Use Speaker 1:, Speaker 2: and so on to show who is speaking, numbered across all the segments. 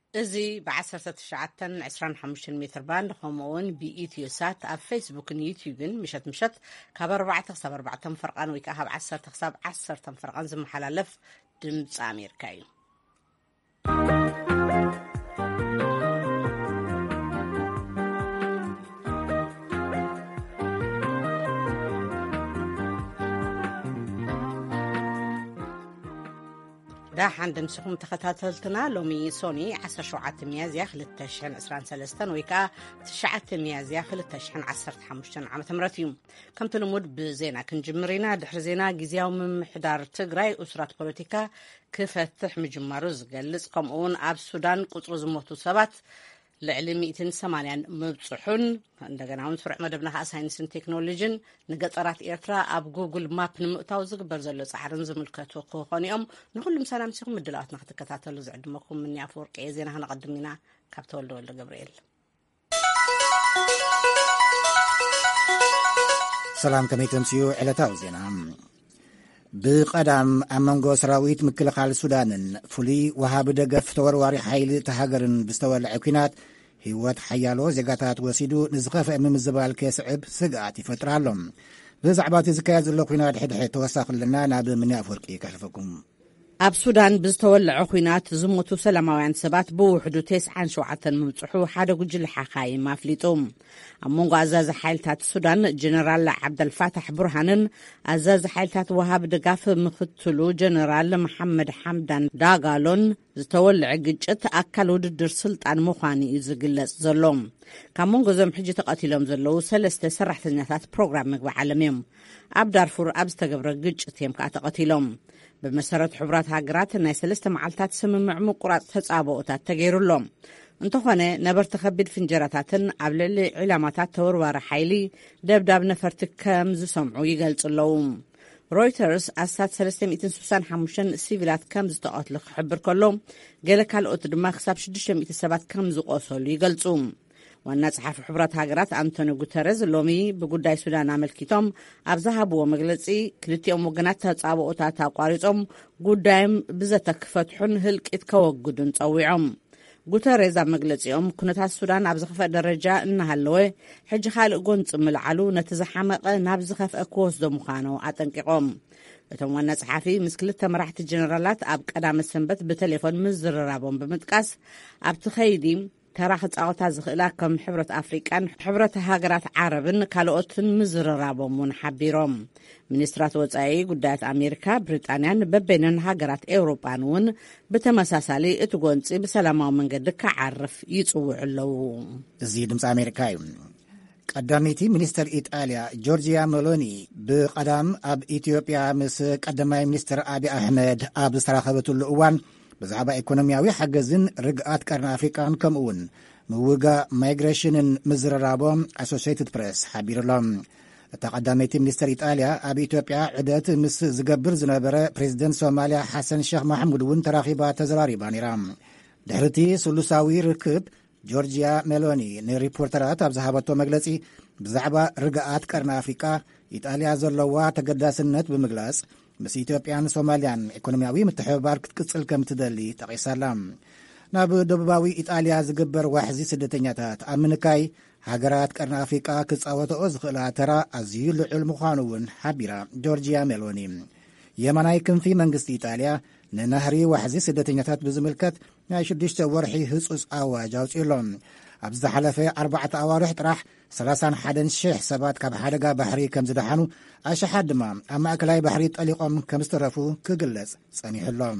Speaker 1: እዙي ب1925 متر باند خمون بإيتيو سات ኣብ فيسبوكን يوتيوبን مشت ካብ 4 ክሳብ 4 فرقان ወይ ከዓ ካብ 10 ክሳብ 10 فرقان ዝመሓላለፍ ድምፂ ኣሜሪካ እዩ። دا حندمسكم تخطاتلتنا لومي سوني 17 ميازيا 2023 ويكا 9 ميازيا 2015 عام تمرتيوم كم تلمود بزينا كنجمرينا دحر زينا جزياو من محدار تግራይ أسرات بوليتيكا كفتح مجمارو زقلص كمون أب السودان قطر زموتو سبات لعلي 180 مبصحون عندنا عم نسرع مدبنا ساينسن تكنولوجين نقطرات إيرترا أب جوجل ماب نمؤتاو زقبر زلو صحرن زملكتو خوخونيهم نقول مسلام سيكم مدلات نختكتاتلو زعدمكم من يافور قيزينا هنقدمنا كابتول دول جبريل
Speaker 2: سلام كميتم سيو علتاو زينا بقدم أمانغو سراويت مكلخال السودان فلي وهاب دقف توروري حيل تهاجرن بستوى العكينات هيوات حيالو زيقاتات وسيدو نزخف أمام الزبال كيسعب سقعات فترالهم بزعبات زكاز اللوكينات حد توساق لنا ناب من أفريقيا كحفكم
Speaker 1: ኣብ ሱዳን ብዝተወልዐ ኩናት ዝሞቱ ሰላማውያን ሰባት ብውሕዱ 97 ምምጽሑ ሓደ ጉጅለ ሓኻይም ኣፍሊጦም ኣብ መንጎ ኣዛዚ ሓይልታት ሱዳን ጀነራል ዓብደልፋታሕ ቡርሃንን ኣዛዚ ሓይልታት ወሃብ ድጋፍ ምክትሉ ጀነራል መሐመድ ሓምዳን ዳጋሎን ዝተወልዐ ግጭት ኣካል ውድድር ስልጣን ምዃኑ እዩ ዝግለጽ ዘሎ ካብ መንጎ ዞም ሕጂ ተቐቲሎም ዘለዉ 3 ሰራሕተኛታት ፕሮግራም ምግቢ ዓለም እዮም ኣብ ዳርፉር ኣብ ዝተገብረ ግጭት እዮም ከዓ ተቐቲሎም بمسارات حبرات هاجرات ناي 3 معلتات سممع مقراط تጻبؤታት ተገይሩሎም እንተኾነ ነበር ተኸቢድ ፍንጀራታትን ኣብ ልዕሊ ዕላማታት ተወርዋሪ ሓይሊ ደብዳብ ነፈርቲ ከም ዝሰምዑ ይገልጽለው ሮይተርስ ኣሳት 365 ሲቪላት ከም ዝተቐትሉ ክሕብር ከሎ ገለ ካልኦት ድማ ክሳብ 600 ሰባት ከም ዝቆሰሉ ይገልጹ ዋና ጸሓፊ ሕቡራት ሃገራት አንቶኒ ጉተረዝ ሎሚ ብጉዳይ ሱዳን አመልኪቶም ኣብ ዝሃብዎ መግለጺ ክልቲኦም ወገናት ተጻብኦታት አቋሪጾም ጉዳይም ብዘተክፈትሑን ህልቂት ከወግዱን ጸዊዖም ጉተረዝ ኣብ መግለጺኦም ኩነታት ሱዳን ኣብ ዝኸፈ ደረጃ እናሃለወ ሕጂ ካልእ ጎንፂ ምልዓሉ ነቲ ዝሓመቐ ናብ ዝኸፍአ ክወስዶ ምዃኑ አጠንቂቖም እቶም ዋና ጸሓፊ ምስ ክልተ መራሕቲ ጀነራላት ኣብ ቀዳመ ሰንበት ብቴሌፎን ምዝርራቦም ብምጥቃስ ኣብቲ ኸይዲ تراخ ጻውታ ዝኽእላ ከም ሕብረት ኣፍሪቃን ሕብረት ሃገራት ዓረብን ካልኦትን ምዝርራቦምን ሓቢሮም ሚኒስትራት ወጻኢ ጉዳያት ኣሜሪካ ብሪጣንያን በበይነን ሃገራት ኤውሮጳን ውን ብተመሳሳሊ እቲ ጎንፂ ብሰላማዊ መንገዲ ክዓርፍ ይጽውዑ ኣለዉ
Speaker 2: እዚ ድምፂ ኣሜሪካ እዩ ቀዳሚቲ ሚኒስትር ኢጣልያ ጆርጂያ ሜሎኒ ብቀዳም ኣብ ኢትዮጵያ ምስ ቀዳማይ ሚኒስትር አብይ አሕመድ ኣብ ዝተራኸበትሉ እዋን بزعبا ايكونومياوي حجزن رقعات قرن افريقان كمون موغا مايغريشنن مزررابوم اسوسييتد بريس حبير لهم تقدمتي منستر ايطاليا اب اثيوبيا عدت مس زغبر زنبره بريزيدنت سوماليا حسن شيخ محمود ون تراخيبا تزراري بانيرام دهرتي سلوساوي ركب جورجيا ميلوني نريبورترات ابزحبتو مغلصي بزعبا رقعات قرن افريقا ايطاليا زلوا تقداسنت بمغلاص مس ኢትዮጵያን ሶማሊያን ኢኮኖሚያዊ ምትሕብባር ክትቅጽል ከም ትደሊ ተቂሳላ ናብ ደቡባዊ ኢጣልያ ዝግበር ዋሕዚ ስደተኛታት ኣብ ምንካይ ሃገራት ቀርኒ ኣፍሪቃ ክጻወተኦ ዝኽእላ ተራ ኣዝዩ ልዑል ምዃኑ እውን ሓቢራ ጆርጂያ ሜሎኒ የመናይ ክንፊ መንግስቲ ኢጣልያ ንናህሪ ዋሕዚ ስደተኛታት ብዝምልከት ናይ 6 ወርሒ ህጹጽ ኣዋጅ ኣውፂሎም ኣብ ዝሓለፈ 4 ኣዋርሕ ጥራሕ 31,000 ሰባት ካብ ሓደጋ ባሕሪ ከም ዝደሓኑ ኣሽሓት ድማ ኣብ ማእከላይ ባሕሪ ጠሊቖም ከም ዝተረፉ ክግለጽ ጸኒሕሎም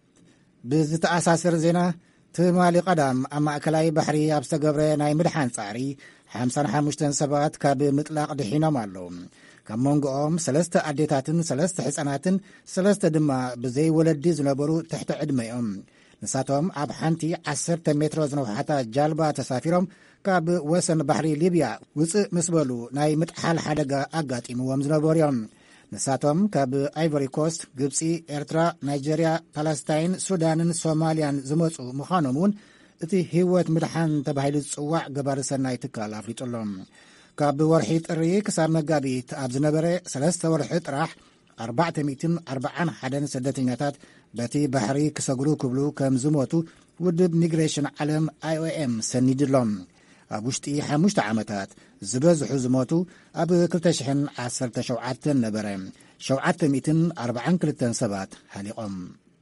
Speaker 2: ብዝተኣሳሰር ዜና ትማሊ ቀዳም ኣብ ማእከላይ ባሕሪ ኣብ ዝተገብረ ናይ ምድሓን ጻዕሪ 55 ሰባት ካብ ምጥላቕ ድሒኖም ኣለዉ ካብ መንጎኦም 3 ኣዴታትን 3 ሕፃናትን 3 ድማ ብዘይ ወለዲ ዝነበሩ ትሕቲ ዕድመኦም ንሳቶም ኣብ ሓንቲ 10 ሜትሮ ዝነውሓታ ጃልባ ተሳፊሮም ካብ ወሰን ባሕሪ ሊብያ ውፅእ ምስ በሉ ናይ ምጥሓል ሓደጋ ኣጋጢምዎም ዝነበሩ እዮም ንሳቶም ካብ ኣይቮሪ ኮስት ግብፂ ኤርትራ ናይጀርያ ፓለስታይን ሱዳንን ሶማልያን ዝመፁ ምዃኖም እውን እቲ ህይወት ምድሓን ተባሂሉ ዝፅዋዕ ገባሪ ሰናይ ትካል ኣፍሊጡሎም ካብ ወርሒ ጥሪ ክሳብ መጋቢት ኣብ ዝነበረ 3 ወርሒ ጥራሕ 441 ስደተኛታት በቲ ባሕሪ ክሰግሩ ክብሉ ከም ዝሞቱ ውድብ ሚግሬሽን ዓለም IOM ሰኒድሎም ኣብ ውሽጢ 5 ዓመታት ዝበዝሑ ዝሞቱ ኣብ 2017 ነበረ 742 ሰባት ሃሊቖም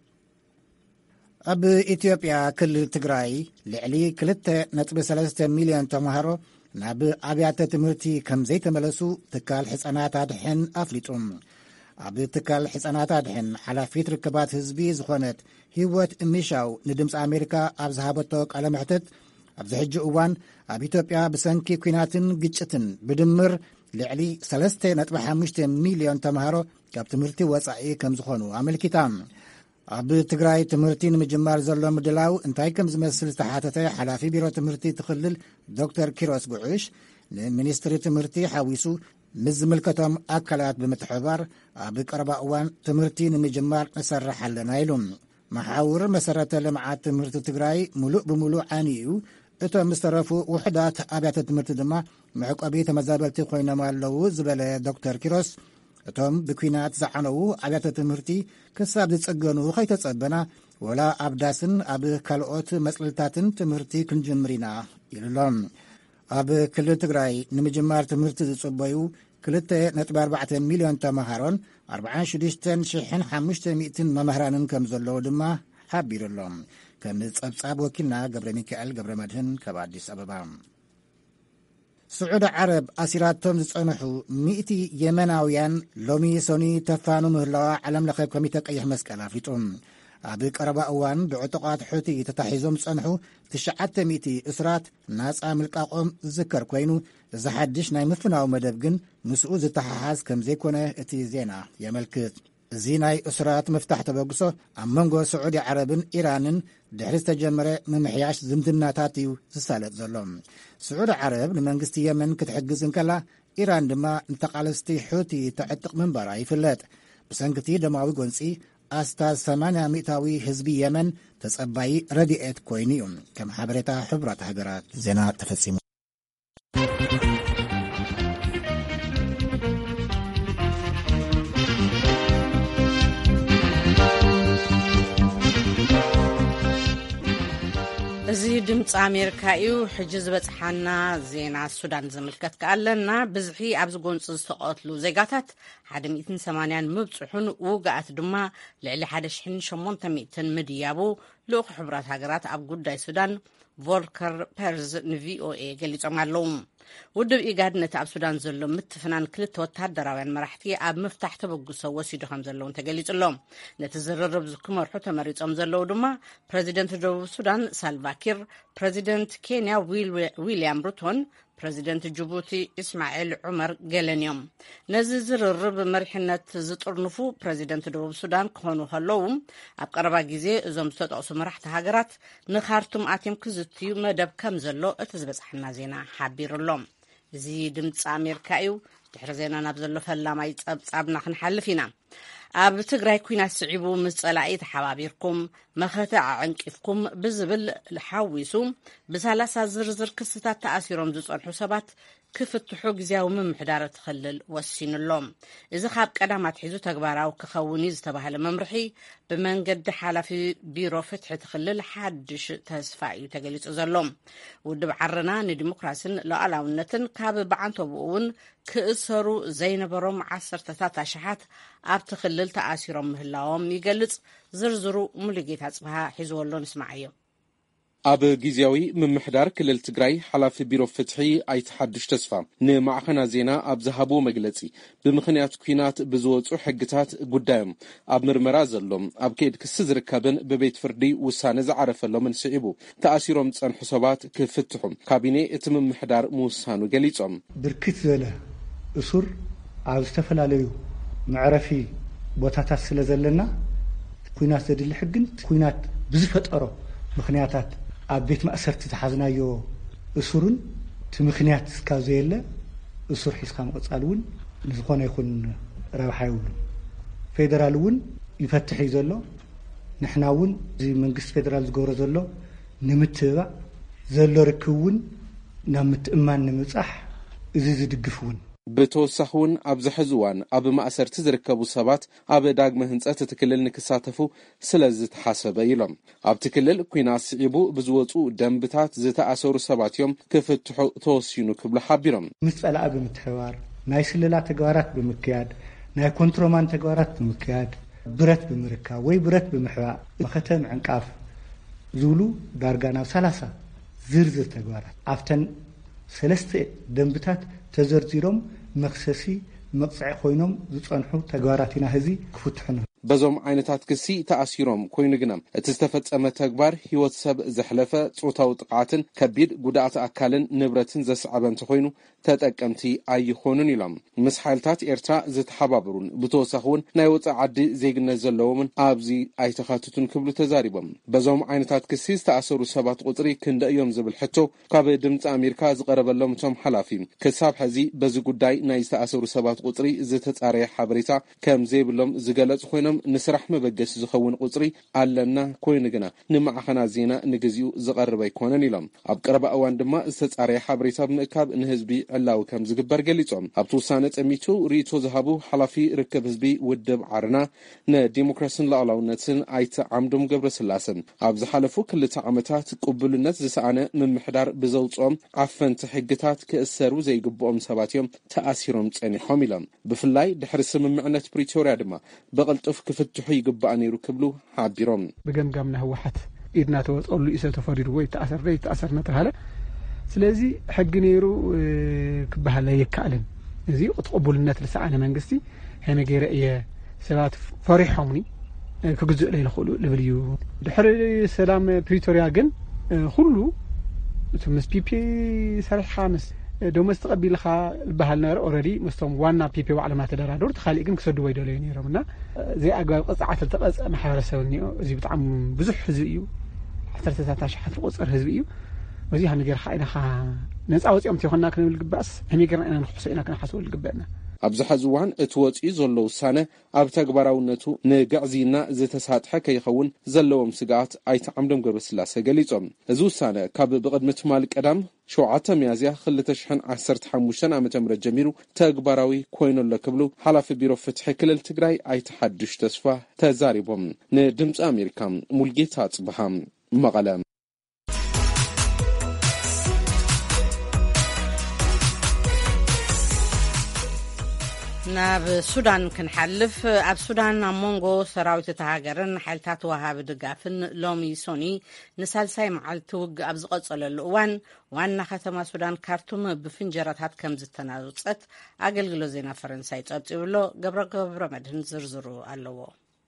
Speaker 2: ኣብ ኢትዮጵያ ክልል ትግራይ ልዕሊ 2.3 ሚልዮን ተምሃሮ ናብ ኣብያተ ትምህርቲ ከም ዘይተመለሱ ትካል ሕፃናት ኣድሕን ኣፍሊጡ ኣብ ትካል ሕፃናት ኣድሕን ሓላፊት ርክባት ህዝቢ ዝኾነት ህይወት እሚሻው ንድምፂ ኣሜሪካ ኣብ ዝሃበቶ ቃለ መሕተት ኣብዚ ሕጂ እዋን ኣብ ኢትዮጵያ ብሰንኪ ኩናትን ግጭትን ብድምር ልዕሊ 3.5 ሚልዮን ተምሃሮ ካብ ትምህርቲ ወፃኢ ከም ዝኾኑ ኣመልኪታ ኣብ ትግራይ ትምህርቲ ንምጅማር ዘሎ ምድላው እንታይ ከም ዝመስል ዝተሓተተ ሓላፊ ቢሮ ትምህርቲ ትኽልል ዶክተር ኪሮስ ጉዑሽ ንሚኒስትሪ ትምህርቲ ሓዊሱ ምስ ዝምልከቶም ኣካላት ብምትሕባር ኣብ ቀረባ እዋን ትምህርቲ ንምጅማር ንሰርሕ ኣለና ኢሉ መሓውር መሰረተ ልምዓት ትምህርቲ ትግራይ ሙሉእ ብምሉእ ዓንዩ እቶም ዝተረፉ ውሕዳት ኣብያተ ትምህርቲ ድማ መዕቆቢ ተመዛበልቲ ኮይኖም ኣለዉ ዝበለ ዶክተር ኪሮስ እቶም ብኩናት ዝዓነዉ ኣብያተ ትምህርቲ ክሳብ ዝጽገኑ ኸይተጸበና ወላ ኣብ ዳስን ኣብ ካልኦት መጽልልታትን ትምህርቲ ክንጅምር ኢና ኢሉሎም ኣብ ክልል ትግራይ ንምጅማር ትምህርቲ ዝጽበዩ 2.4 ሚልዮን ተምሃሮን 46,500 መምህራንን ከም ዘለዉ ድማ ሓቢሩሎም ከም ጸብጻብ ወኪልና ገብረ ሚካኤል ገብረ መድህን ካብ ኣዲስ ኣበባ ስዑድ ዓረብ ኣሲራቶም ዝጸንሑ 100 የመናውያን ሎሚ ሶኒ ተፋኑ ምህላዋ ዓለም ለኸ ኮሚተ ቀይሕ መስቀል ኣፍሊጡ ኣብ ቀረባ እዋን ብዕጡቓት ሕቲ ተታሒዞም ዝጸንሑ 900 እስራት ናጻ ምልቃቖም ዝዝከር ኮይኑ ዝሓድሽ ናይ ምፍናዊ መደብ ግን ምስኡ ዝተሓሓዝ ከም ዘይኮነ እቲ ዜና የመልክት እዚ ናይ እስራት መፍታሕ ተበግሶ ኣብ መንጎ ስዑድ ዓረብን ኢራንን ድሕሪ ዝተጀመረ ምምሕያሽ ዝምድናታት እዩ ዝሳለጥ ዘሎ ስዑድ ዓረብ ንመንግስቲ የመን ክትሕግዝ እንከላ ኢራን ድማ ንተቓለስቲ ሕቲ ተዕጥቕ ምንባራ ይፍለጥ ብሰንኪቲ ደማዊ ጎንፂ ኣስታዝ 80 ሚእታዊ ህዝቢ የመን ተጸባይ ረድኤት ኮይኑ እዩ ከም ሓበሬታ ሕቡራት ሃገራት ዜና ተፈጺሙ
Speaker 1: እዚ ድምፂ ኣሜሪካ እዩ ሕጂ ዝበፅሓና ዜና ሱዳን ዝምልከት ከኣለና ብዝሒ ኣብ ዝጎንፂ ዝተቐትሉ ዜጋታት 180 ምብፅሑን ውግኣት ድማ ልዕሊ 1,800 ምድያቡ ልኡኽ ሕቡራት ሃገራት ኣብ ጉዳይ ሱዳን ቮልከር ፐርዝ ንቪኦኤ ገሊፆም ኣለዉ ውድብ ኢጋድ ነቲ ኣብ ሱዳን ዘሎ ምትፍናን ክልተ ወታደራውያን መራሕቲ ኣብ ምፍታሕ ተበግሶ ወሲዱ ከም ዘለውን ተገሊጹሎም ነቲ ዝርርብ ክመርሑ ተመሪፆም ዘለዉ ድማ ፕረዚደንት ደቡብ ሱዳን ሳልቫኪር ፕረዚደንት ኬንያ ዊልያም ሩቶን ፕረዚደንት ጅቡቲ እስማኤል ዑመር ገለን እዮም ነዚ ዝርርብ መሪሕነት ዝጥርንፉ ፕረዚደንት ደቡብ ሱዳን ክኾኑ ከለዉ ኣብ ቀረባ ግዜ እዞም ዝተጠቕሱ መራሕቲ ሃገራት ንኻርቱም ኣትዮም ክዝትዩ መደብ ከም ዘሎ እቲ ዝበፅሐና ዜና ሓቢሩሎም እዚ ድምፂ ኣሜሪካ እዩ ድሕሪ ዜና ናብ ዘሎ ፈላማይ ጸብጻብና ክንሓልፍ ኢና ኣብ ትግራይ ኩናት ስዒቡ ምስ ጸላኢ ተሓባቢርኩም መኸተ ኣዕንቂፍኩም ብዝብል ሓዊሱ ብ30 ዝርዝር ክስታት ተኣሲሮም ዝጸንሑ ሰባት ክፍትሑ ግዜያዊ ምምሕዳር ትኽልል ወሲኑሎም እዚ ካብ ቀዳማት ሒዙ ተግባራዊ ክኸውን ዝተባሃለ መምርሒ ብመንገዲ ሓላፊ ቢሮ ፍትሒ ትኽልል ሓድሽ ተስፋ እዩ ተገሊጹ ዘሎ ውድብ ዓረና ንዲሞክራሲን ሉዓላውነትን ካብ በዓንቶብኡ እውን ክእሰሩ ዘይነበሮም 10ታት ኣሽሓት ኣብ ትኽልል ተኣሲሮም ምህላዎም ይገልጽ ዝርዝሩ ሙሉጌታ ጽብሃ ሒዝወሎ ንስማዕ እዩ
Speaker 3: ኣብ ጊዜያዊ ምምሕዳር ክልል ትግራይ ሓላፊ ቢሮ ፍትሒ ኣይተሓድሽ ተስፋ ንማዕኸና ዜና ኣብ ዝሃቦ መግለጺ ብምኽንያት ኩናት ብዝወፁ ሕግታት ጉዳዮም ኣብ ምርመራ ዘሎም ኣብ ከይድ ክሲ ዝርከብን ብቤት ፍርዲ ውሳነ ዝዓረፈሎምን ስዒቡ ተኣሲሮም ጸንሑ ሰባት ክፍትሑ ካቢኔ እቲ ምምሕዳር ምውሳኑ ገሊጾም
Speaker 4: ብርክት ዝበለ እሱር ኣብ ዝተፈላለዩ መዕረፊ ቦታታት ስለ ዘለና ኩናት ዘድሊ ሕግን ኩናት ብዝፈጠሮ ምኽንያታት ኣብ ቤት ማእሰርቲ ተሓዝናዮ እሱርን እቲ ምኽንያት እስካብ ዘየለ እሱር ሒዝካ ምቕጻል እውን ንዝኾነ ይኹን ረብሓ ይብሉን ፌደራል እውን ይፈትሕ እዩ ዘሎ ንሕና እውን እዚ መንግስቲ ፌደራል ዝገብሮ ዘሎ ንምትብባዕ ዘሎ ርክብ እውን ናብ ምትእማን ንምብጻሕ እዚ ዝድግፍ እውን
Speaker 3: بتوسخون أب زحزوان أب مأسر تزركبو سبات أب داق مهنسة تتكلل نكساتفو سلزت حسب يلم أب تكلل كويناس عبو بزوطو دنبتات زتا أسور سبات يوم كفتحو توسينو كبل حابيرم
Speaker 4: مسألة أب متحوار ناي سللا تقوارات بمكياد ناي كنترومان تقوارات بمكياد برت بمركا وي برت بمحوا مختم عنقاف زولو دارغانا 30 زرزر تقوارات أفتن سلسة دنبتات تزرزيروم مخسسي مقصع خوينوم زصنحو تقواراتنا هزي كفتحنا
Speaker 3: بزوم عينتات كسي تأسيروم كوينو جنم اتستفت أما تكبار هيوت سب زحلفة صوتاو تقعاتن كبير قدعات أكالن نبرتن زسعبان تخوينو تتأكمتي أي خونن يلام مس حالتات إرتراء زت حبابرون بتوسخون نايوت عدي زيق نزلومن أبزي أي تخاتتون كبلو تزاريبم بزوم عينتات كسي تأسرو سبات قطري كند يوم زبل حتو كاب دمت أمريكا زقرب اللهم توم حلافين كساب حزي بزو قداي نايز تأسرو سبات قطري زتت أريح حبريتا كم زيب اللهم زقلت خوينو نسرح مبقس زخون قطري علنا كوينغنا نمعخنا زينا نجزيو زقرب يكونن يلام أبقرب أوان دما استتعري حبريتا بمكاب نهزبي علاو كم زقبر قليتهم أبتوسانة أميتو ريتو ذهبو حلافي ركب هزبي ودب عرنا نا ديموكراسن لعلاو نتسن عيت عمدوم قبر سلاسن أبز حلفو كل تعمتات قبل الناس زسعنا من محدار بزوطهم عفن تحقتات كأسرو زي قبوهم سباتيهم تأثيرهم تانيحهم يلام بفلاي دحرس من معنى بريتوريا دما بغلطف كفتحو يقبع نيرو كبلو حابيروم
Speaker 5: بقمقامنا هوحت إدنا توصل له إسا تفرير وي تأثر نتهلا سلازي حق نيرو كبهلا يكالن زي أتقبل الناس لسعنا منقستي هنا غير إيه سلات فريحهمني كجزء لي لخلو لبليو دحر سلام بريتوريا جن خلو تمس بي سرح خامس دوم استقبل خا البهالنا اوريدي مستوم وانا بي وعلامات درادور تخالي كن كسدو ويدو لي نيرمنا زي اغباب قصعات التقص محارسوني زي بتعم بزح حزبيو حتى تتاتاش حتى قصر حزبيو وزي هنغير خاينا خا نصا وصيام تيخنا كنبل قباس هنغير انا نحسينا كنحسول قبانا
Speaker 3: أبزح زوان اتواتي زلو سنة أبتقبراونتو نقعزينا زتساتحة كيخون زلوهم سقات أيت عمدم قربس لاسة قليتهم زو سنة كاب بقدمة مالك أدام شوعات ميازيا خلتشحن عسرت حموشان عمتمر الجميرو تقبراوي كوينو لكبلو حلاف بيرو فتح كل التقراي أيت حدش تسفى تزاريبهم ندمت أمريكا ملقيتات بهم مغلام
Speaker 1: ناب سودان كنحلف أب سودان مونغو سراويت تهاجرن حالتات وهاب دقافن لومي سوني نسالساي معلتوق أب زقصل الأوان وانا ختم سودان كارتوم بفنجرات هات كم زتناوصت أقلقلو زينا فرنساي تقبلو قبر مدهن زرزرو اللو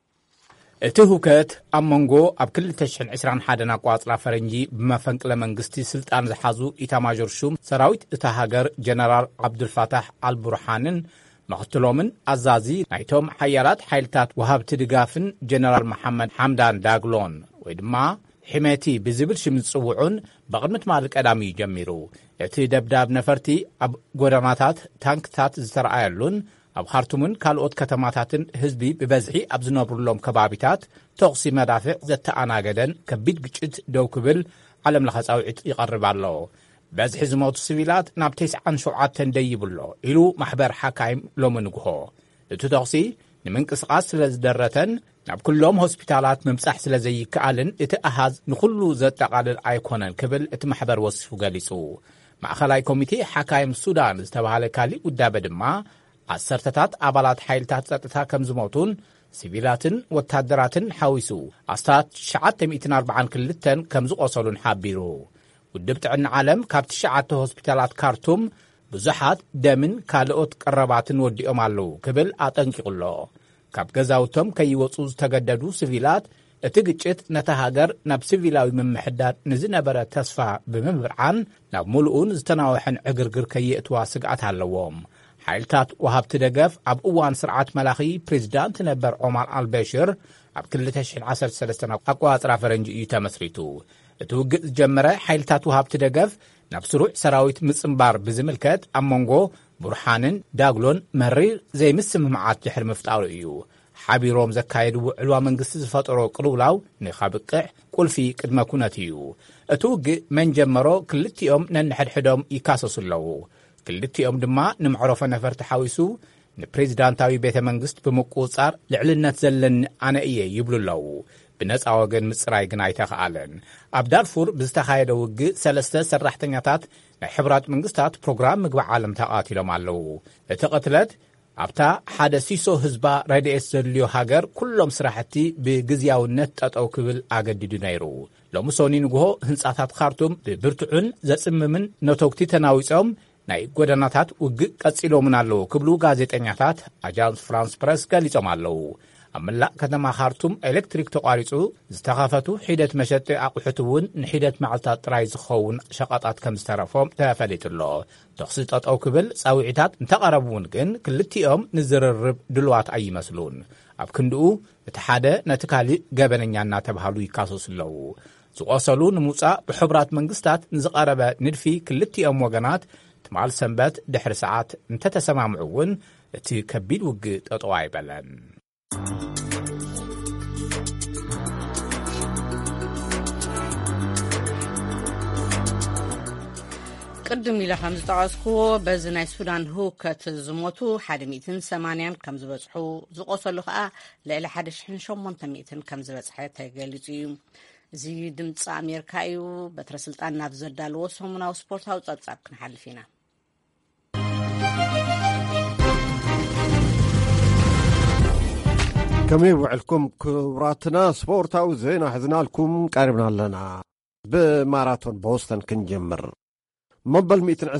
Speaker 6: اتهوكت أمونغو أب كل تشحن 21 أقواطلا فرنجي بمفنقل منغستي سلطان زحازو إتاماجور شوم سراويت تهاجر جنرال عبد الفتاح البرهانن مقتلومن أزازي نايتوم حيالات حيلتات وهابت دقافن جنرال محمد حمدان داغلون ويدما حماتي بزبل شمتصوعون بقدمت مالك أدامي جميرو اتي دبداب نفرتي أب قداماتات تانكتات زترعيالون أب خارتومن كالوت كتماتاتن هزبي ببزعي أب زنابرلوم كبابيتات تغسي مدافع زتانا قدن كبيد قجت دوكبل علم لخصاوعت يقرب الله بزح زموت السبيلات ناب 9 ديبلو إلو محبر حكايم لومنقهو لتتغسي نمنقسقاس سلازدرتن ناب كلهم هوسبيتالات ممسح سلازي كالن اتأهاز نخلو زتقالل ايكونن كبل اتمحبر وصفو قاليسو مع خلاي كوميتي حكايم السودان استوهالي كالي قدابة دما السرطتات أبالات حيلتات زتتا كم زموتون سبيلاتن وتادراتن حاويسو أستات 940 كلتن كم زقوصلون حابيرو ودبت عن عالم كابت شعات هوسبيتالات كارتوم بزحات دمن كالوت قرباتن وديهم علو كبل أتنكيقلو كاب غزاوتهم كي وصوز تقددو سفيلات اتقجت نتهاجر ناب سفيلاوي من محداد نزنبرة تسفى بمبرعان ناب ملؤون زتناوحن عقرقر كي اتواسقعت هالووم حيلتات وهاب تدقف عب اوان سرعات ملاخي بريزيدانت نبر عمر البشير عب كل تشحن 13 أقوى أطراف رنجي يتمسريتو توقع جمرة حيلتات وهاب تدقف نبسروع سراويت مصنبار بزملكات أمونغو برحانن داغلون مرير زي مسمعات جحر مفتاولو إيو حابيروم زكايدو علوا منقس زفاطرو قلولاو نخابقع قل في قدما كوناتيو توقع من جمرو كلتيوم ننحد حدوم يكاسسو اللو ክልቲኦም ድማ ንምዕረፎ ነፈርቲ ሓዊሱ ንፕሬዚዳንታዊ ቤተ መንግስት ብምቁጻር ልዕልነት ዘለኒ ኣነ እየ ይብሉ ኣለዉ። ብነፃ ወገን ምጽራይ ግን ኣይተኸኣለን። ኣብ ዳርፉር ብዝተኻየደ ውግእ 3 ሰራሕተኛታት ናይ ሕብራት መንግስታት ፕሮግራም ምግቢ ዓለም ተቓቲሎም ኣለዉ። እቲ ቅትለት ኣብታ ሓደ ሲሶ ህዝባ ረድኤት ዘድልዮ ሃገር ኩሎም ስራሕቲ ብግዝያውነት ጠጠው ክብል ኣገዲዱ ነይሩ። ሎሚ ሶኒ ንግሆ ህንጻታት ካርቱም ብብርቱዕን ዘጽምምን ነተውክቲ ተናዊጾም ናይ ጎደናታት ውግእ ቀጺሎምን ኣለዉ ክብሉ ጋዜጠኛታት ኣጃንስ ፍራንስ ፕረስ ገሊጾም ኣለዉ። ኣብ መላእ ከተማ ካርቱም ኤሌክትሪክ ተቋሪጹ ዝተኸፈቱ ሒደት መሸጢ ኣቑሑት እውን ንሒደት መዓልታት ጥራይ ዝኸውን ሸቐጣት ከም ዝተረፎም ተፈሊጡሎ። ተኽሲ ጠጠው ክብል ጻውዒታት እንተቐረቡውን ግን ክልቲኦም ንዝርርብ ድልዋት ኣይመስሉን። ኣብ ክንድኡ እቲ ሓደ ነቲ ካሊእ ገበነኛ እናተባሃሉ ይካሰሱ ኣለዉ። ዝቆሰሉ ንምውፃእ ብሕቡራት መንግስታት ንዝቐረበ ንድፊ ክልቲኦም ወገናት ትማል ሰንበት ድሕሪ ሰዓት እንተተሰማምዑ እውን እቲ ከቢድ ውግእ ጠጠው ኣይበለን።
Speaker 1: ቅድም ኢለ ከም ዝጠቐስክዎ በዚ ናይ ሱዳን ህውከት ዝሞቱ 180 ከም ዝበፅሑ ዝቆሰሉ ከዓ ልዕሊ 1800 ከም ዝበፅሐ ተገሊጹ እዩ። እዚ ድምፂ ኣሜሪካ እዩ። በትረ ስልጣን ናብ ዘዳልዎ ሰሙናዊ ስፖርታዊ ጸብጻብ ክንሓልፍ ኢና።
Speaker 7: ከመይ ውዕልኩም ክቡራትና ስፖርታዊ ዜና ሕዝናልኩም ቀሪብና ኣለና። ብማራቶን ቦስተን ክንጀምር። መበል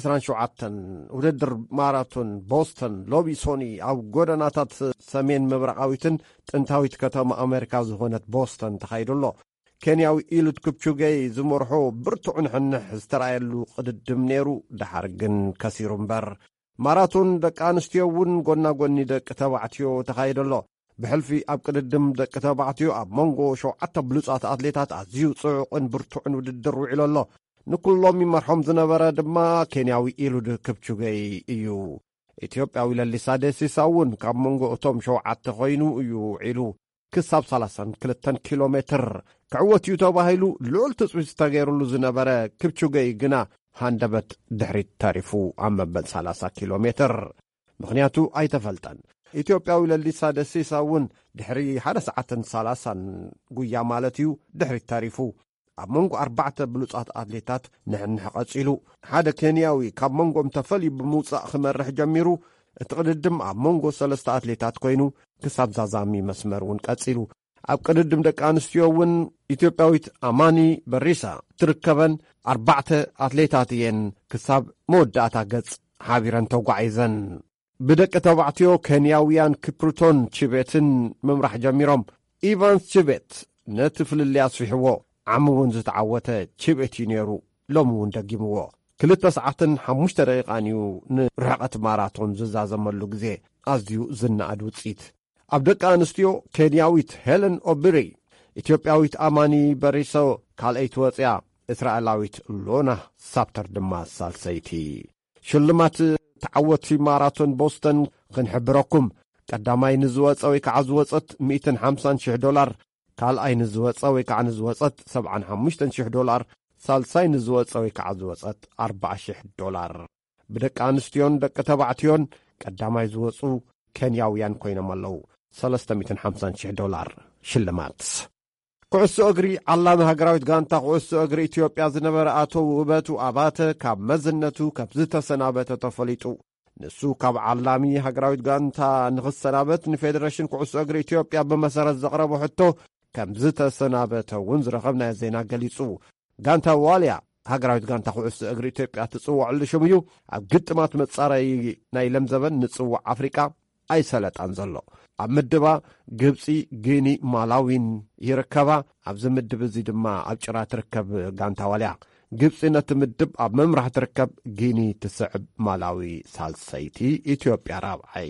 Speaker 7: 127 ውድድር ማራቶን ቦስተን ሎቢ ሶኒ ኣብ ጎደናታት ሰሜን ምብራቃዊትን ጥንታዊት ከተማ ኣሜሪካ ዝኾነት ቦስተን ተኻይዱሎ። ኬንያዊ ኢሉድ ክፕቹጌይ ዝመርሖ ብርቱዕን ሕንሕ ዝተረኣየሉ ቅድድም ነይሩ። ድሓር ግን ከሲሩ እምበር ማራቶን ደቂ ኣንስትዮ እውን ጎና ጎኒ ደቂ ተባዕትዮ ተኻይዱሎ። ብሕልፊ ኣብ ቅድድም ደቂ ተባዕትዮ ኣብ መንጎ 7 ብሉጻት ኣትሌታት ኣዝዩ ጽዑቕን ብርቱዕን ውድድር ውዒሉ ኣሎ። ንኩሎም ይመርሖም ዝነበረ ድማ ኬንያዊ ኢሉድ ክፕቹጌይ እዩ። ኢትዮጵያዊ ለሊሳ ደሲሳ እውን ካብ መንጎ እቶም 7 ኮይኑ እዩ ውዒሉ። ክሳብ 32 ኪሎ ሜትር ክዕወት እዩ ተባሂሉ ልዑል ትጽቢት ዝተገይሩሉ ዝነበረ ክፕቹጌይ ግና ሃንደበት ድሕሪት ተሪፉ ኣብ መበል 30 ኪሎ ሜትር ምኽንያቱ ኣይተፈልጠን። ኢትዮጵያዊ ለሊሳ ደሲሳ እውን ድሕሪ 1 ሰዓትን 30 ጉያ ማለት እዩ ድሕሪት ተሪፉ ኣብ መንጎ 4 ብሉጻት ኣትሌታት ንሕንሕ ቐጺሉ። ሓደ ኬንያዊ ካብ መንጎም ተፈልዩ ብምውጻእ ክመርሕ ጀሚሩ። እቲ ቅድድም ኣብ መንጎ 3 ኣትሌታት ኮይኑ ክሳብ ዛዛሚ መስመር እውን ቀጺሉ። ኣብ ቅድድም ደቂ ኣንስትዮ እውን ኢትዮጵያዊት ኣማኒ በሪሳ ትርከበን 4 ኣትሌታት እየን ክሳብ መወዳእታ ገጽ ሓቢረን ተጓዒዘን። ብደቂ ተባዕትዮ ኬንያውያን ክፕሩቶን ችቤትን ምምራሕ ጀሚሮም። ኢቫንስ ችቤት ነቲ ፍልልያ ስፊሕዎ ዓም እውን ዝተዓወተ ችቤት እዩ ነይሩ። ሎሚ እውን ደጊምዎ 2 ሰዓትን 5 ደቂቓን እዩ ንርሕቐት ማራቶን ዝዛዘመሉ ግዜ ኣዝዩ ዝናኣድ ውፂት። ኣብ ደቂ ኣንስትዮ ኬንያዊት ሄለን ኦብሪ፣ ኢትዮጵያዊት ኣማኒ በሪሶ ካልአይቲ ወፅያ፣ እስራኤላዊት ሎና ሳፕተር ድማ ሳልሰይቲ። ሽልማት ተዓወቲ ማራቶን ቦስተን ክንሕብረኩም። ቀዳማይ ንዝወፀ ወይ ከዓ ዝወፀት $150,000፣ ካልኣይ ንዝወፀ ወይ ከዓ ንዝወፀት $75,000፣ ሳልሳይ ንዝወፀ ወይ ከዓ ዝወፀት $40,000። ብደቂ ኣንስትዮን ደቂ ተባዕትዮን ቀዳማይ ዝወፁ ኬንያውያን ኮይኖም ኣለዉ። $350,000 ሽልማት። ኩዕሶ እግሪ ዓላሚ ሃገራዊት ጋንታ ኩዕሶ እግሪ ኢትዮጵያ ዝነበረ ኣቶ ውበቱ ኣባተ ካብ መዝነቱ ካብ ዝተሰናበተ ተፈሊጡ። ንሱ ካብ ዓላሚ ሃገራዊት ጋንታ ንኽሰናበት ንፌደሬሽን ኩዕሶ እግሪ ኢትዮጵያ ብመሰረት ዘቕረቦ ሕቶ ከም ዝተሰናበተ እውን ዝረኸብናዮ ዜና ገሊጹ። ጋንታ ዋልያ ሃገራዊት ጋንታ ኩዕሶ እግሪ ኢትዮጵያ ትጽዋዕሉ ሽም እዩ። ኣብ ግጥማት መጻረይ ናይ ለምዘበን ንጽዋዕ ኣፍሪቃ ኣይሰለጣን ዘሎ። ኣብ ምድባ ግብፂ፣ ጊኒ፣ ማላዊን ይርከባ። ኣብዚ ምድብ እዚ ድማ ኣብ ጭራ ትርከብ ጋንታ ዋልያ። ግብፂ ነቲ ምድብ ኣብ መምራሕ ትርከብ፣ ጊኒ ትስዕብ፣ ማላዊ ሳልሰይቲ፣ ኢትዮጵያ ራብዓይ።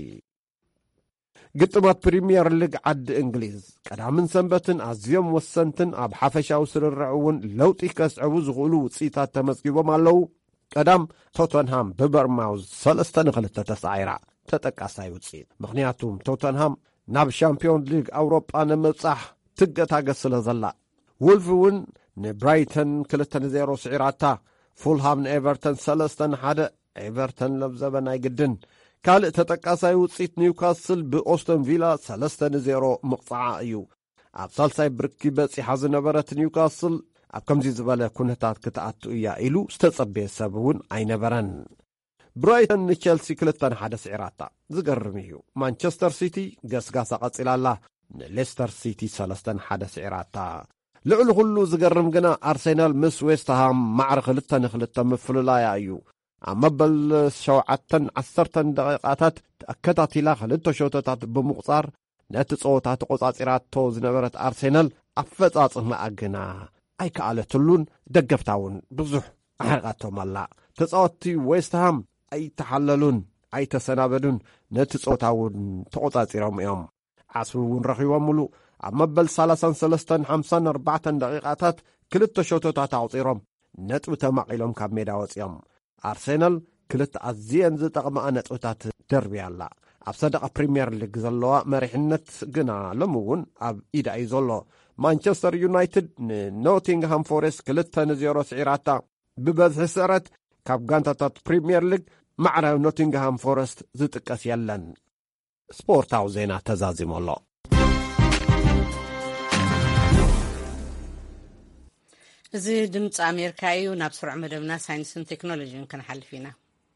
Speaker 7: ግጥማት ፕሪምየር ሊግ ዓዲ እንግሊዝ ቀዳምን ሰንበትን ኣዝዮም ወሰንትን ኣብ ሓፈሻዊ ስርርዕ እውን ለውጢ ከስዕቡ ዝኽእሉ ውፅኢታት ተመዝጊቦም ኣለዉ። ቀዳም ቶተንሃም ብበርማውዝ 3-2 ተሳዒራ ተጠቃሳይ ውፅኢት። ምኽንያቱም ቶተንሃም ናብ ሻምፒዮን ሊግ ኣውሮጳ ንምብጻሕ ትገታገስ ስለ ዘላ። ውልፍ እውን ንብራይተን 2-0 ስዒራታ። ፉልሃም ንኤቨርተን 3-1፣ ኤቨርተን ለብዘበን ኣይግድን ካልእ ተጠቃሳይ ውፅኢት ኒውካስል ብኦስተን ቪላ 3-0 ምቕፃዓ እዩ ኣብ ሳልሳይ ብርኪ በፂሓ ዝነበረት ኒውካስል ኣብ ከምዚ ዝበለ ኩነታት ክትኣቱ እያ ኢሉ ዝተጸበየ ሰብ እውን ኣይነበረን ብራይተን ንቸልሲ 2-1 ስዒራታ ዝገርም እዩ ማንቸስተር ሲቲ ገስጋሳ ቀፂላላ ንሌስተር ሲቲ 3-1 ስዒራታ ልዕሊ ኩሉ ዝገርም ግና ኣርሴናል ምስ ዌስትሃም ማዕረ 2-2 ምፍልላያ እዩ ኣብ መበል 7-10 ደቂቃታት ኣከታቲላ 2 ሾቶታት ብምቁፃር ነቲ ጸወታ ተቆጻጺራቶ ዝነበረት ኣርሴናል ኣፈጻጽማ ግና ኣይከኣለትሉን ደገፍታውን ብዙሕ ኣሕርቃቶም ኣላ ተጻወቲ ዌስትሃም ኣይተሓለሉን ኣይተሰናበዱን ነቲ ጸወታ እውን ተቆጻጺሮም እዮም ዓስቢ እውን ረኺቦም ሙሉ ኣብ መበል 33-54 ደቂቃታት 2 ሾቶታት ኣውፂሮም ነጥቢ ተማቒሎም ካብ ሜዳ ወፂኦም ኣርሴናል 2 ኣዝየን ዝጠቕመኣ ነጥብታት ደርብያ ኣላ ኣብ ሰደቓ ፕሪምየር ሊግ ዘለዋ መሪሕነት ግና ሎሚ እውን ኣብ ኢዳ እዩ ዘሎ ማንቸስተር ዩናይትድ ንኖቲንግሃም ፎሬስት 2-0 ስዒራታ ብበዝሒ ስዕረት ካብ ጋንታታት ፕሪምየር ሊግ ማዕረ ኖቲንግሃም ፎሬስት ዝጥቀስ የለን ስፖርታዊ ዜና ተዛዚሙ ኣሎ
Speaker 1: እዚ ድምፂ ኣሜሪካ እዩ ናብ ስሩዕ መደብና ሳይንስን ቴክኖሎጂን ክንሓልፍ ኢና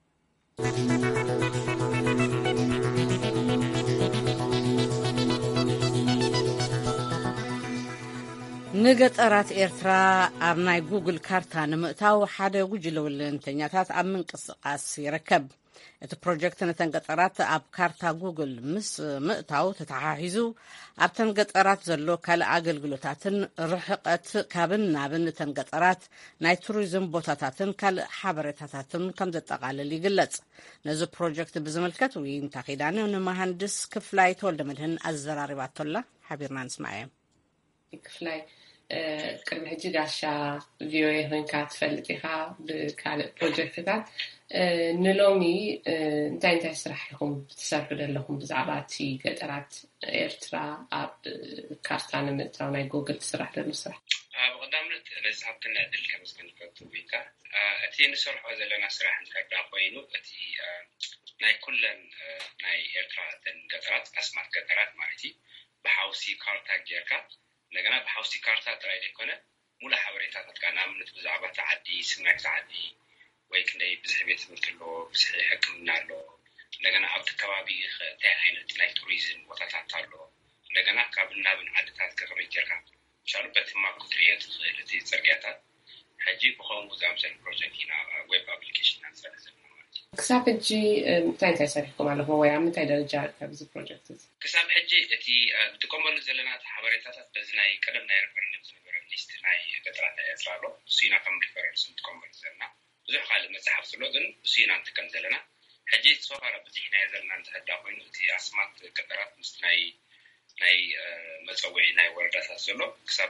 Speaker 1: ንገጠራት ኤርትራ ኣብ ናይ ጉግል ካርታ ንምእታው ሓደ ጉጅለ ውልንተኛታት ኣብ ምንቅስቃስ ይርከብ እቲ ፕሮጀክት ነተን ገጠራት ኣብ ካርታ ጉግል ምስ ምእታው ተተሓሒዙ ኣብተን ገጠራት ዘሎ ካልእ ኣገልግሎታትን ርሕቀት ካብን ናብን ተን ገጠራት ናይ ቱሪዝም ቦታታትን ካልእ ሓበሬታታትን ከም ዘጠቃልል ይግለጽ ነዚ ፕሮጀክት ብዝምልከት ውይይት ተኺዳነ ንመሃንድስ ክፍላይ ተወልደመድህን ኣዘራሪባቶላ ሓቢርና ንስማዕ እዮም
Speaker 8: ክፍላይ ቅድሚ ሕጂ ጋሻ ቪኦኤ ኮይንካ ትፈልጥ ኢኻ ብካልእ ፕሮጀክትታት ንሎሚ እንታይ ስራሕ ኢኹም ትሰርሑ ዘለኹም ብዛዕባ እቲ ገጠራት ኤርትራ ኣብ ካርታ ንምእታው ናይ ጉግል ትስራሕ ዘሎ ስራሕ
Speaker 9: ብቀዳምነት ነዚ ሃብትና ዕድል ከመስገን ይፈቱ ኢካ እቲ ንሰርሖ ዘለና ስራሕ እንታይ ኮይኑ እቲ ናይ ኩለን ናይ ኤርትራ ገጠራት ኣስማት ገጠራት ማለት እዩ ብሓውሲ ካርታ ጌርካ እንደገና በሐውሲ ካርታ ጥራይ ዘይኮነ ሙሉ ሓበሬታታት ጋር ናምነት ብዛዕባ ተዓዲ ስምናይ ተዓዲ ወይ ክንደይ ብዙሕ ቤት ትምህርቲ ኣሎ ብዙሕ ሕክምና ኣሎ እንደገና ኣብቲ ከባቢ እንታይ ዓይነት ናይ ቱሪዝም ቦታታት ኣሎ እንደገና ካብ ናብን ዓድታት ከመይ ጌርካ ሻሉ በትማክ ክትሪእት ትኽእል እቲ ፅርግያታት ሕጂ ብኸምኡ ዝኣምሰለ ፕሮጀክት ኢና ዌብ ኣፕሊኬሽን ናንሰርሕ ዘለና
Speaker 8: ክሳብ ሕጂ እንታይ ሰሪሕኩም ኣለኹም ወይ ኣብ ምንታይ ደረጃ ኣብዚ ፕሮጀክት እዚ
Speaker 9: ክሳብ ሕጂ እቲ ንጥቀመሉ ዘለና ሓበሬታታት በዚ ናይ ቀደም ናይ ሬፈረንደም ዝነበረ ሊስት ናይ ገጠራት ኤርትራ ኣሎ እሱ ኢና ከም ሪፈረንስ ንጥቀመሉ ዘለና ብዙሕ ካልእ መፅሓፍ ዘሎ ግን እሱ ኢና ንጥቀም ዘለና ሕጂ ሶፋር ብዙሕ ናይ ዘለና እንትሕዳ ኮይኑ እቲ ኣስማት ገጠራት ምስ ናይ መፀውዒ ናይ ወረዳታት ዘሎ ክሳብ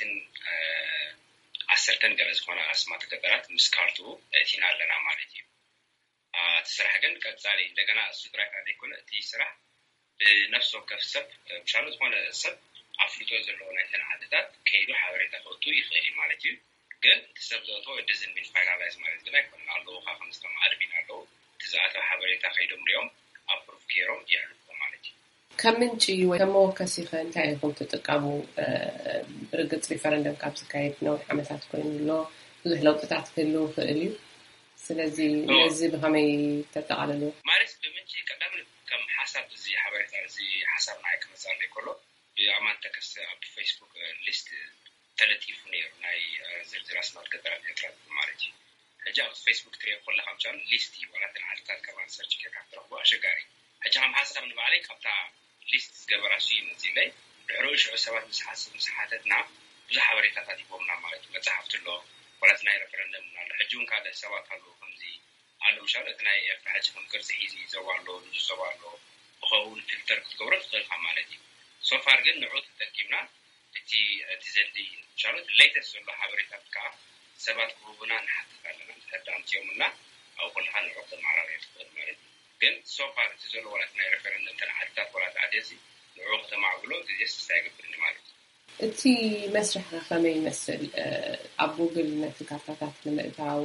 Speaker 9: 210 ገለ ዝኾነ ኣስማት ገጠራት ምስ ካርቱ እቲና ኣለና ማለት እዩ ስራሕ ግን ቀጻሊ እንደገና እሱ ጥራይ ዘይኮነ እቲ ስራሕ ብነፍስ ወከፍ ሰብ ምሻሉ ዝኾነ ሰብ ኣፍልጦ ዘለዎ ናይ ተናዓድታት ከይዱ ሓበሬታ ክእቱ ይኽእል ማለት እዩ ግን ሰብ ዘእቶ ዲዝን ፋይናላይዝ ማለት ግን ኣይኮነን ኣለዎ ከም ዝተማዕድሚን ኣለዎ ትዝኣተው ሓበሬታ ከይዶም ሪኦም ኣፕሩቭ ገይሮም ይሕልፉ ማለት እዩ
Speaker 8: ከም ምንጪ ወይ ከም መወከሲ ኸ እንታይ ኢኹም ትጥቀሙ ርግፅ ሪፈረንደም ካብ ዝካየድ ነዊሕ ዓመታት ኮይኑ ኣሎ ብዙሕ ለውጥታት ክህልው ይኽእል እዩ ስለዚ ነዚ ብኸመይ ተጠቃልሉ
Speaker 9: ማለት ብምንጪ ቀዳም ከም ሓሳብ እዚ ሓበሬታ እዚ ሓሳብ ናይ ክመፃል ይከሎ ብኣማን ተከስ ኣብ ፌስቡክ ሊስት ተለጢፉ ነይሩ ናይ ዝርዝር ኣስማት ገጠራት ኤርትራ ማለት እዩ ሕጂ ኣብ ፌስቡክ ትሪኦ ከለካ ምቻል ሊስት ወላትን ዓድታት ከባቢ ሰርች ጌርካ ትረኽቦ ኣሸጋሪ ሕጂ ከም ሓሳብ ንባዕለይ ካብታ ሊስት ዝገበራሱ ይምፅእ ላይ ድሕሪ ሽዑ ሰባት ምስ ሓተትና ብዙሕ ሓበሬታታት ይቦምና ማለት እዩ መፅሓፍቲ ኣሎ ወላት ናይ ሬፈረንደም ኣሎ ሕጂ እውን ካልእ ሰባት ኣለዉ ከምዚ ኣሎ ምሻል እቲ ናይ ኤርትራ ሕጂ ከም ቅርፂ ሒዙ ይዘባ ኣሎ ብዙሕ ዘባ ኣሎ ብኸውን ፊልተር ክትገብሮ ትኽእልካ ማለት እዩ ሶፋር ግን ንዑ ተጠቂምና እቲ ዘዲ ምሻሎት ሌተስት ዘሎ ሓበሬታት ከዓ ሰባት ክህቡና ንሓትት ኣለና ተዳምፅዮምና ኣብ ኩልካ ንዑ ተማዕራርየ ትኽእል ማለት እዩ ግን ሶፋር እቲ ዘሎ ወላት ናይ ሬፈረንደም ተናዓድታት ወላት ዓደሲ ንዑ ከተማዕብሎ ግዜስ ስታይገብርኒ ማለት እዩ
Speaker 8: እቲ መስርሕ ከመይ ይመስል ኣብ ጉግል ነቲ ካርታታት ንምእታው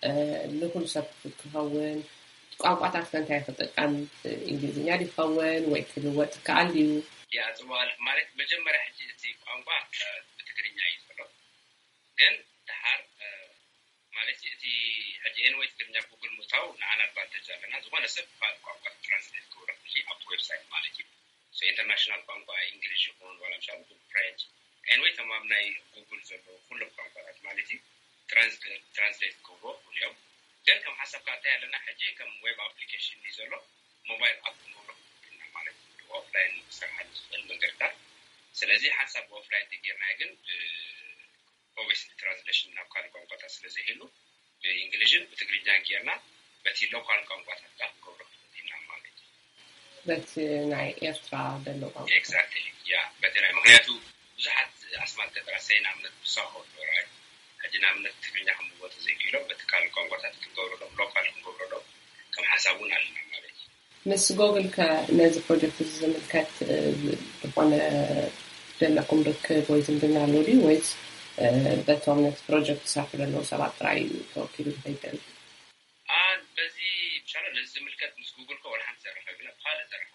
Speaker 8: لكل سب كهون ቋንቋታት ከንታይ ተጠቃም እንግሊዝኛ ሊኸውን ወይ ክልወጥ ከአልዩ
Speaker 9: ያ ጽዋል ማለት መጀመሪያ ሕጂ እቲ ቋንቋ በትግርኛ ይፈሎ ግን ድሓር ማለት እቲ ሕጂ ወይ ትግርኛ ጉግል ሙታው ንዓና ባልተጃለና ዝኾነ ሰብ ቋንቋ ትራንስሌት ክወርድ እዚ ኣብ ዌብሳይት ማለት እዩ ሶ ኢንተርናሽናል ቋንቋ እንግሊዝ ይኹን ወላ ምሳሌ ፍሬንች ወይ ተማም ናይ ጉግል ዘሎ ኩሉ ቋንቋታት ማለት እዩ ትራንስሌት ክወርድ ሁሉም ግን ከም ሓሳብ ካታ ያለና ሕጂ ከም ዌብ አፕሊኬሽን ይዘሎ ሞባይል አፕ ነው ማለት ኦፍላይን ስራሕት መንገድታ ስለዚህ ሓሳብ ኦፍላይን ትገርና ግን ኦብቪየስሊ ትራንስሌሽን ናብ ካልእ ቋንቋታት ስለዚህ ሄሉ በእንግሊዝን በትግርኛን ጌርና በቲ ሎካል ቋንቋታት ጋር ጎብሮ እና ማለት
Speaker 8: በት ናይ ኤርትራ ደሎ ቋንቋ
Speaker 9: ኤግዛክትሊ ያ በተለይ ምክንያቱ ብዙሓት አስማት ተጠራሰይና ምነት ብሳሆ ራይ ጅናምነት ትግርኛ ከምወጥ ዘይግሎ በትካል ቋንቋታት ክንገብረሎም ሎካል ክንገብረሎም ከም ሓሳቡን አለና ማለት
Speaker 8: ምስ ጎግል ከነዚ ፕሮጀክት ዝምልከት ዝኾነ ደለኩም ርክብ ወይ ዝምድና ኣሎ ዲ ወይስ በቶም ነቲ ፕሮጀክት ስራሕ ዘለዎ ሰባት ጥራይ ተወኪሉ ይፈይደል
Speaker 9: በዚ ብሻለ ነዚ ዝምልከት ምስ ጉግል ከ ወላሓን ዘረፈ ግን ካልእ ዘረፈ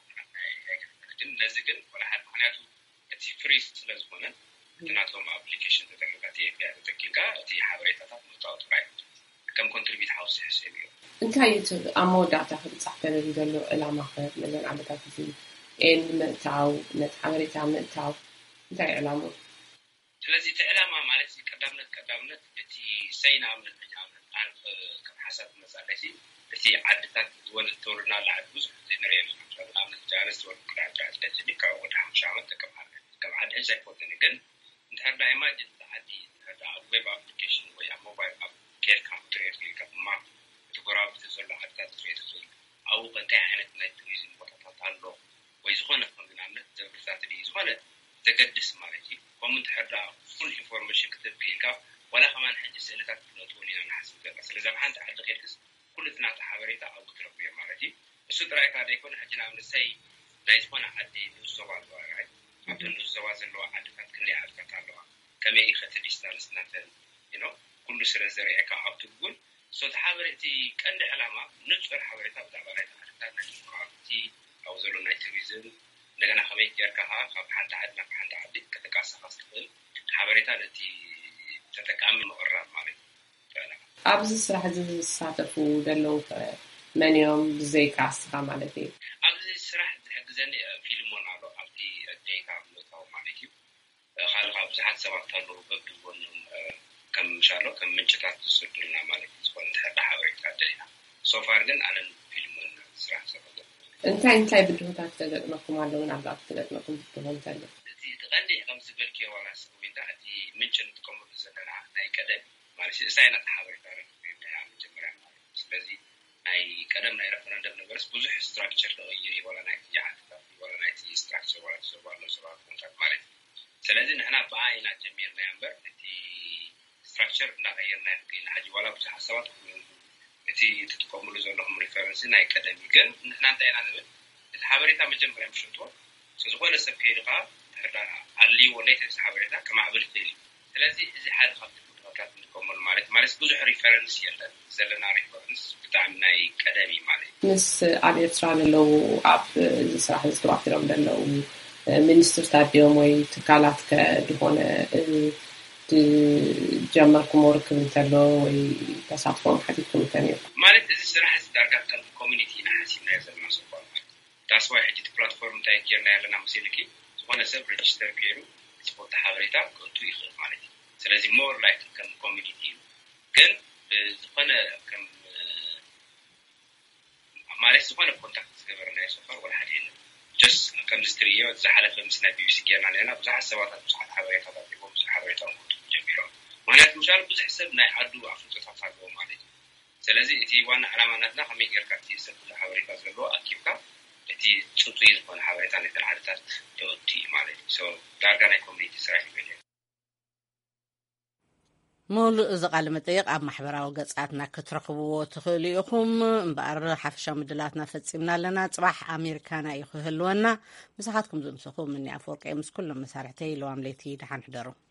Speaker 9: ግን ነዚ ግን ወላሓን ምክንያቱ እቲ ፍሪ ስለዝኾነ ትናቶም አፕሊኬሽን ተጠቅምካ የቢያ ተጠቅምካ እቲ ሓበሬታታት ምታወጥ ላይ ከም ኮንትሪቢዩት ሃውስ ሕሰብ እዩ
Speaker 8: እንታይ ኣሞዳታ ክጻሕፈለ ዘሎ ዕላማ ከመዘን ዓመታት እዚ ምእታው ነቲ ሓበሬታ ምእታው እንታይ ዕላማ
Speaker 9: ስለዚህ እቲ ዕላማ ማለት ቀዳምነት እቲ ሰይና እምነት ኣንፍ ከም ሓሳብ መሳለሲ እቲ ዓድታት ዝወለድ ተወርና ለዓድ ብዙሕ ዘይንሪአሉ ኣብነት ጃነስ ወርቅ ክላጫ ስለዚህ ካብ ወደ 50 ዓመት ተቀማለ ከም ዓድ ሕዚ ኣይኮነን ግን እንተዳ ኢማጂን ተዓዲ እንተዳ ዌብ አፕሊኬሽን ወይ ሞባይል አፕ ኬር ካምፕትሬት ከማ ተጎራብ ተዘሎ ዓድታት ትሬት ኣው እንታይ ዓይነት ናይ ቱሪዝም ቦታታት ኣሎ ወይ ዝኾነ ኮንግናነት ዘብርታት ዲ ዝኾነ ተገድስ ማለት እዩ ከምኡ እንተዳ ፉል ኢንፎርሜሽን ክትብልካ ወላ ከማን ሕጂ ስእልታት ትነጥውን ኢና ንሓስብ ገና ስለዚ ኣብ ሓንቲ ዓዲ ኬድክስ ኩሉ ትናታ ሓበሬታ ኣብ ትረክቡ እዮም ማለት እዩ እሱ ጥራይ ካደ ይኮነ ሕጂ ንኣብነት ሰይ ናይ ዝኾነ ዓዲ ንዞባ ዝዋራይ ኣብቲ ንዞባ ዘለዋ ዓድታት ክንደይ ዓድታት ኣለዋ ከመይ ኢኸቲ ዲስታንስ ናተን ኩሉ ስለ ዘርአካ ኣብቲ ጉግል ሶ ተሓበሬቲ ቀንዲ ዕላማ ንጹር ሓበሬታ ብዛዕባ ናይ ዓድታት ናይ ቲ ኣብ ዘሎ ናይ ቱሪዝም እንደገና ከመይ ጌርካ ካብ ሓንቲ ዓዲ ናብ ሓንቲ ዓዲ ከተቃሳኻ ስትኽእል ሓበሬታ ነቲ ተጠቃሚ ምቕራብ ማለት እዩ
Speaker 8: ኣብዚ ስራሕ ዝሳተፉ ዘለው መን እዮም ብዘይካ ስኻ ማለት እዩ
Speaker 9: ኣብዚ ስራሕ ዝሕግዘኒ ፊልሞን ኣሎ ኣብቲ ዴታ ምእታው ማለት እዩ ካልእ ካብ ብዙሓት ሰባት ኣለዉ በብጎኖም ከም ሻሎ ከም ምንጭታት ዝስዱልና ማለት እዩ ዝኾነ እንተዳ ሓበሬታ ደሊና ሶፋር ግን ኣነን ፊልሞን ስራሕ ሰፈለ
Speaker 8: እንታይ ብድሆታት ተገጥመኩም ኣለውን ኣብ ላዕቲ ተገጥመኩም ብድሆን ተለ
Speaker 9: እዚ ተቐንዲ ከም ዝበልክ ዋላስ ወይታ እቲ ምንጭ ንጥቀመሉ ዘለና ናይ ቀደም ማለት እሳይና ሓበሬታ መጀመርያ ማለት ስለዚ ናይ ቀደም ናይ ረፈረንደም ነገርስ ብዙሕ ስትራክቸር ተቀይር ይወላ ናይ ትጃዓትታት ወላ ናይ ስትራክቸር ወላ ተሰባሎ ሰባት ኮንታክት ማለት ስለዚ ንሕና ብኣይና ጀሚርና እምበር እቲ ስትራክቸር እንዳቀየርና ይክእል ሓጂ ወላ ብዙሕ ሰባት እቲ ትጥቀምሉ ዘለኹም ሪፈረንስ ናይ ቀደም ግን ንሕና እንታይ ኢና ንብል እቲ ሓበሬታ መጀመርያ ምሽጥዎ ዝኾነ ሰብ ከይድካ ሕዳና ኣልዩ ወላይ ተስ ሓበሬታ ከማዕብል ይኽእል ስለዚ እዚ ሓደ ካብቲ ጉዳያት ንጥቀመሉ ማለት ብዙሕ ሪፈረንስ የለን ዘለና ሪፈረንስ ብጣዕሚ ናይ ቀደሚ ማለት
Speaker 8: ምስ ኣብ ኤርትራ ዘለው ኣብ ስራሕ ዝተዋፊሮም ዘለው ሚኒስትርታት ድዮም ወይ ትካላት ከድኾነ ጀመርኩም ርክብ እንተሎ ወይ ተሳትፎም ሓቲትኩም እንተነዩ
Speaker 9: ማለት እዚ ስራሕ ዳርጋ ከም ኮሚኒቲ ናሓሲብና ዘለና ሰባ ታስዋይ ሕጂ ፕላትፎርም እንታይ ጌርና ያለና መሲልኪ ዝኾነ ሰብ ሬጅስተር ገይሩ ስፖርት ሓበሬታ ክእቱ ይኽእል ማለት እዩ ስለዚ ሞር ላይክ ከም ኮሚኒቲ ግን ዝኾነ ከም ማለት ዝኾነ ኮንታክት ዝገበርና የሰፈር ወላ ሓደ የለን ጀስት ከም ዝትርዮ ዝሓለፈ ምስ ናይ ቢቢሲ ጌርና ነና ብዙሓት ሰባታት ብዙሓት ሓበሬታታት ዲቦም ብዙሕ ሓበሬታ ጀሚሮም ምክንያቱ ምሻል ብዙሕ ሰብ ናይ ዓዱ ኣፍልጦታት ኣለዎ ማለት እዩ ስለዚ እቲ ዋና ዕላማ ናትና ከመይ ጌርካ እቲ ሰብ ብዙሕ ሓበሬታ ዘለዎ ኣኪብካ እቲ ፅጡይ ዝኾነ ሓበሬታ ነተን ዓድታት ተወቲ ማለት እዩ ዳርጋ ናይ ኮሚኒቲ ስራሕ ይበል
Speaker 1: ሙሉእ እዚ ቃለ መጠይቕ ኣብ ማሕበራዊ ገጻትና ክትረኽብዎ ትኽእሉ ኢኹም እምበኣር ሓፈሻዊ ምድላትና ፈፂምና ኣለና ፅባሕ ኣሜሪካና እዩ ክህልወና ምሳኻትኩም ዝምስኹም እኒ ኣፈወርቂ ምስ ኩሎም መሳርሕተይ ለዋም ለይቲ ድሓን ሕደሩ